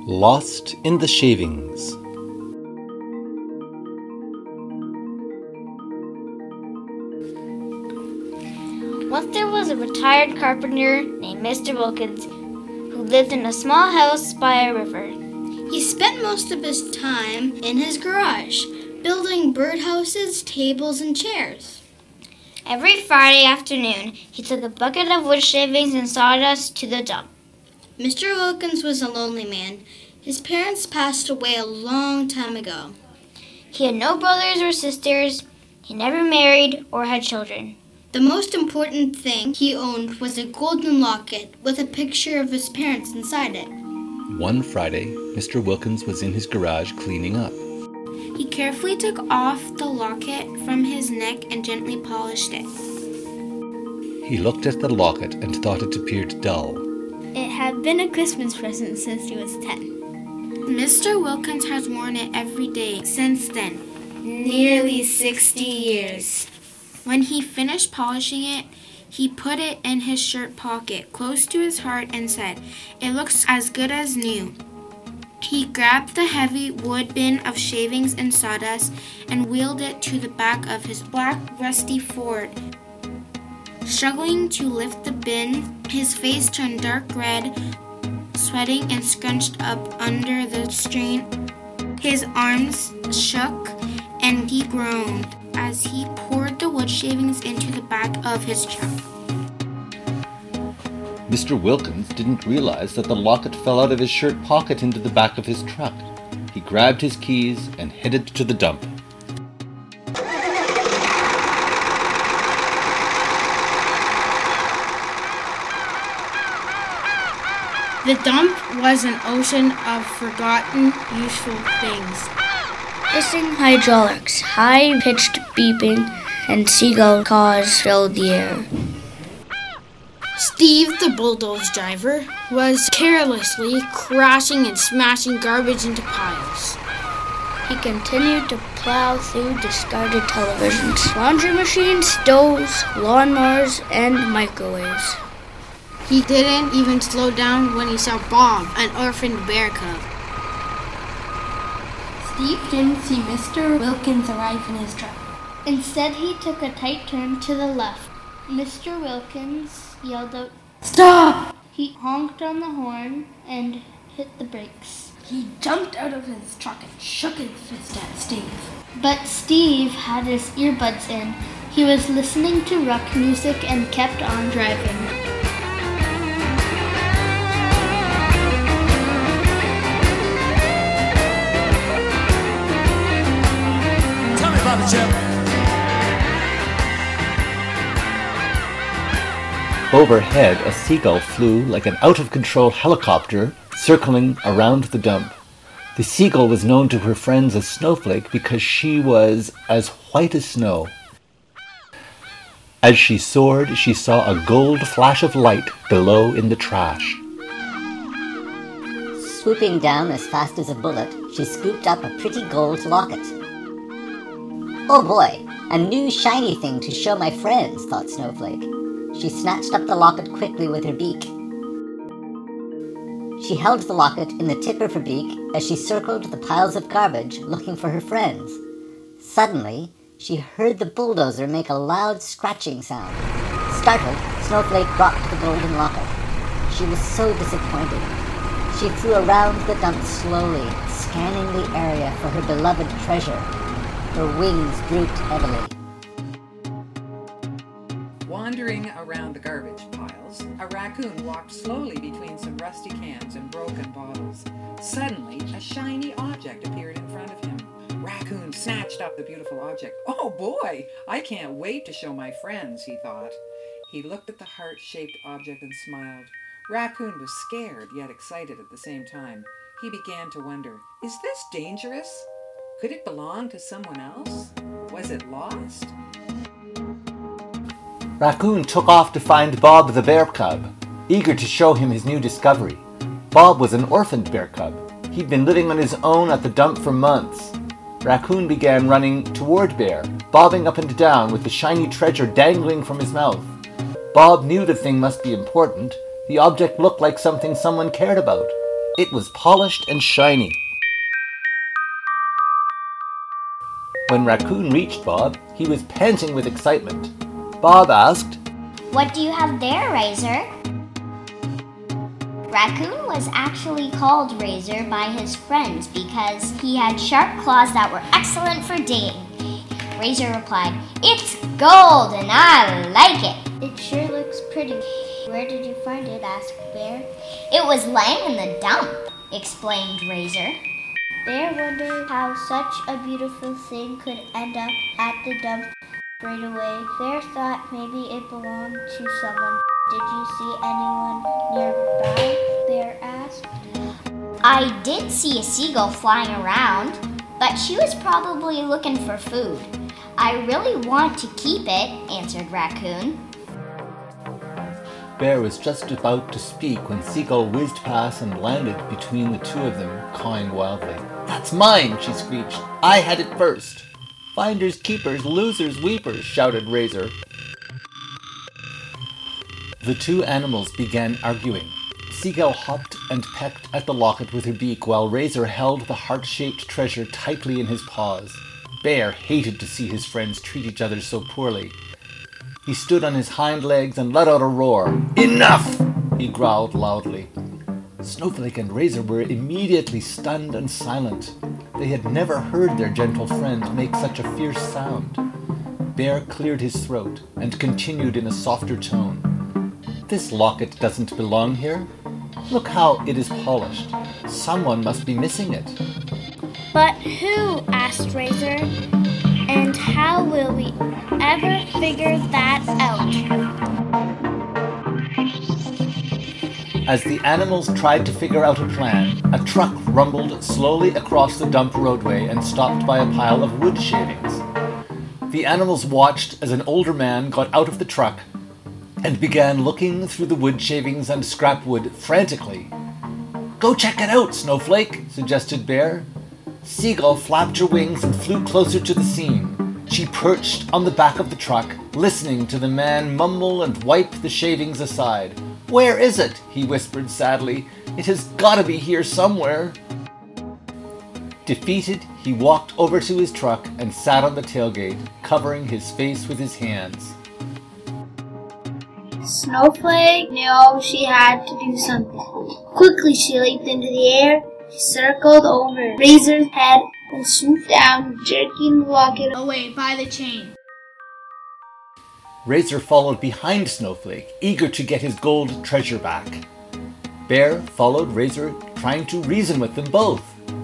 Lost in the Shavings. Once there was a retired carpenter named Mr. Wilkins who lived in a small house by a river. He spent most of his time in his garage, building birdhouses, tables, and chairs. Every Friday afternoon, he took a bucket of wood shavings and sawdust to the dump. Mr. Wilkins was a lonely man. His parents passed away a long time ago. He had no brothers or sisters. He never married or had children. The most important thing he owned was a golden locket with a picture of his parents inside it. One Friday, Mr. Wilkins was in his garage cleaning up. He carefully took off the locket from his neck and gently polished it. He looked at the locket and thought it appeared dull. It had been a Christmas present since he was 10. Mr. Wilkins has worn it every day since then, nearly 60 years. When he finished polishing it, he put it in his shirt pocket, close to his heart, and said, "It looks as good as new." He grabbed the heavy wood bin of shavings and sawdust and wheeled it to the back of his black, rusty Ford. Struggling to lift the bin, his face turned dark red, sweating and scrunched up under the strain. His arms shook and he groaned as he poured the wood shavings into the back of his truck. Mr. Wilkins didn't realize that the locket fell out of his shirt pocket into the back of his truck. He grabbed his keys and headed to the dump. The dump was an ocean of forgotten, useful things. Hissing hydraulics, high-pitched beeping, and seagull caws filled the air. Steve, the bulldoze driver, was carelessly crashing and smashing garbage into piles. He continued to plow through discarded televisions, laundry machines, stoves, lawnmowers, and microwaves. He didn't even slow down when he saw Bob, an orphaned bear cub. Steve didn't see Mr. Wilkins arrive in his truck. Instead, he took a tight turn to the left. Mr. Wilkins yelled out, "Stop!" He honked on the horn and hit the brakes. He jumped out of his truck and shook his fist at Steve. But Steve had his earbuds in. He was listening to rock music and kept on driving. Overhead, a seagull flew like an out-of-control helicopter circling around the dump. The seagull was known to her friends as Snowflake because she was as white as snow. As she soared, she saw a gold flash of light below in the trash. Swooping down as fast as a bullet, she scooped up a pretty gold locket. "Oh boy, a new shiny thing to show my friends," thought Snowflake. She snatched up the locket quickly with her beak. She held the locket in the tip of her beak as she circled the piles of garbage looking for her friends. Suddenly, she heard the bulldozer make a loud scratching sound. Startled, Snowflake dropped the golden locket. She was so disappointed. She flew around the dump slowly, scanning the area for her beloved treasure. Her wings drooped heavily. Wandering around the garbage piles, a raccoon walked slowly between some rusty cans and broken bottles. Suddenly, a shiny object appeared in front of him. Raccoon snatched up the beautiful object. "Oh boy, I can't wait to show my friends," he thought. He looked at the heart-shaped object and smiled. Raccoon was scared yet excited at the same time. He began to wonder, is this dangerous? Could it belong to someone else? Was it lost? Raccoon took off to find Bob the bear cub, eager to show him his new discovery. Bob was an orphaned bear cub. He'd been living on his own at the dump for months. Raccoon began running toward Bear, bobbing up and down with the shiny treasure dangling from his mouth. Bob knew the thing must be important. The object looked like something someone cared about. It was polished and shiny. When Raccoon reached Bob, he was panting with excitement. Bob asked, "What do you have there, Razor?" Raccoon was actually called Razor by his friends because he had sharp claws that were excellent for digging. Razor replied, "It's gold and I like it." It sure looks pretty. Where did you find it? Asked Bear. "It was laying in the dump," explained Razor. Bear wondered how such a beautiful thing could end up at the dump right away. Bear thought maybe it belonged to someone. "Did you see anyone nearby?" Bear asked. "I did see a seagull flying around, but she was probably looking for food. I really want to keep it," answered Raccoon. Bear was just about to speak when Seagull whizzed past and landed between the two of them, cawing wildly. "That's mine!" she screeched. "I had it first!" "Finders keepers, losers weepers!" shouted Razor. The two animals began arguing. Seagull hopped and pecked at the locket with her beak while Razor held the heart-shaped treasure tightly in his paws. Bear hated to see his friends treat each other so poorly. He stood on his hind legs and let out a roar. "Enough!" he growled loudly. Snowflake and Razor were immediately stunned and silent. They had never heard their gentle friend make such a fierce sound. Bear cleared his throat and continued in a softer tone. "This locket doesn't belong here. Look how it is polished. Someone must be missing it." "But who?" asked Razor. "And how will we ever figure that out?" As the animals tried to figure out a plan, a truck rumbled slowly across the dump roadway and stopped by a pile of wood shavings. The animals watched as an older man got out of the truck and began looking through the wood shavings and scrap wood frantically. "Go check it out, Snowflake," suggested Bear. Seagull flapped her wings and flew closer to the scene. She perched on the back of the truck, listening to the man mumble and wipe the shavings aside. "Where is it?" he whispered sadly. "It has got to be here somewhere." Defeated, he walked over to his truck and sat on the tailgate, covering his face with his hands. Snowflake knew she had to do something. Quickly she leaped into the air. She circled over Razor's head and swooped down, jerking the locket away by the chain. Razor followed behind Snowflake, eager to get his gold treasure back. Bear followed Razor, trying to reason with them both.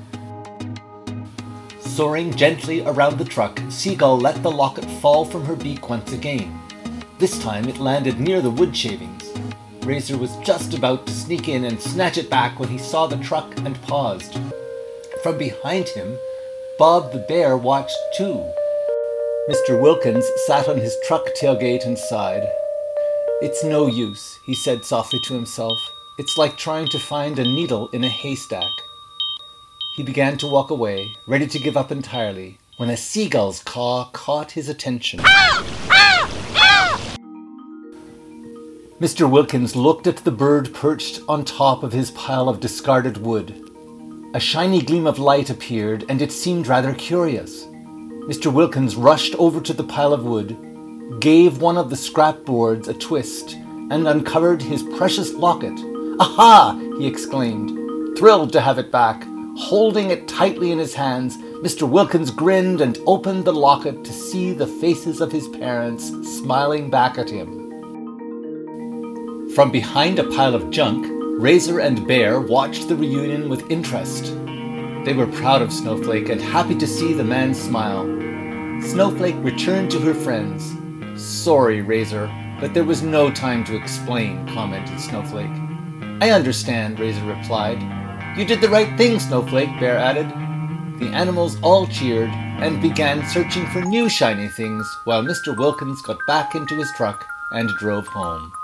Soaring gently around the truck, Seagull let the locket fall from her beak once again. This time it landed near the wood shavings. Razor was just about to sneak in and snatch it back when he saw the truck and paused. From behind him, Bob the bear watched too. Mr. Wilkins sat on his truck tailgate and sighed. "It's no use," he said softly to himself. "It's like trying to find a needle in a haystack." He began to walk away, ready to give up entirely, when a seagull's caw caught his attention. Mr. Wilkins looked at the bird perched on top of his pile of discarded wood. A shiny gleam of light appeared, and it seemed rather curious. Mr. Wilkins rushed over to the pile of wood, gave one of the scrap boards a twist, and uncovered his precious locket. "Aha!" he exclaimed, thrilled to have it back. Holding it tightly in his hands, Mr. Wilkins grinned and opened the locket to see the faces of his parents smiling back at him. From behind a pile of junk, Razor and Bear watched the reunion with interest. They were proud of Snowflake and happy to see the man smile. Snowflake returned to her friends. "Sorry, Razor, but there was no time to explain," commented Snowflake. "I understand," Razor replied. "You did the right thing, Snowflake," Bear added. The animals all cheered and began searching for new shiny things while Mr. Wilkins got back into his truck and drove home.